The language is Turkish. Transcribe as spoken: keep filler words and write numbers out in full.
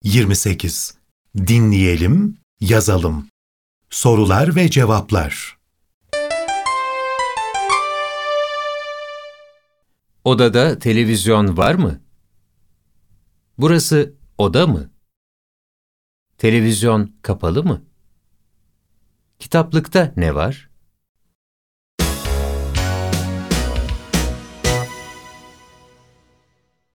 yirmi sekiz. Dinleyelim, yazalım. Sorular ve cevaplar. Odada televizyon var mı? Burası oda mı? Televizyon kapalı mı? Kitaplıkta ne var?